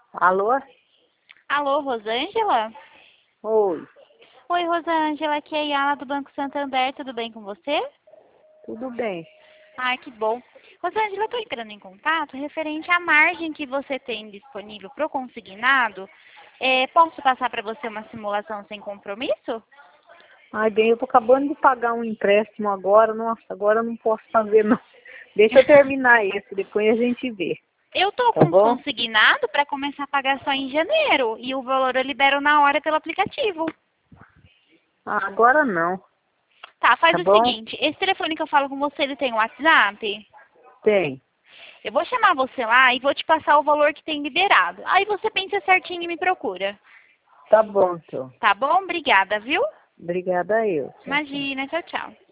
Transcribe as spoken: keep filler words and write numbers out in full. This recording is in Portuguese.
Alô? Alô, Rosângela? Oi, Oi, Rosângela, aqui é a Yala do Banco Santander, tudo bem com você? tudo bem? Ai, que bom. Rosângela, eu estou entrando em contato referente à margem que você tem disponível para o consignado. É, posso passar para você uma simulação sem compromisso? Ai, bem, eu tô acabando de pagar um empréstimo agora, nossa, agora eu não posso fazer não. Deixa eu terminar esse, depois a gente vê, Eu estou tá com bom? consignado para começar a pagar só em janeiro e o valor eu libero na hora pelo aplicativo. Ah, agora não, Tá, faz tá o bom? seguinte, esse telefone que eu falo com você, ele tem WhatsApp? Tem, Eu vou chamar você lá e vou te passar o valor que tem liberado. Aí você pensa certinho e me procura. tá bom, então. Tá bom? Obrigada, viu? Obrigada a eu. Tchau, tchau. Imagina, tchau, tchau.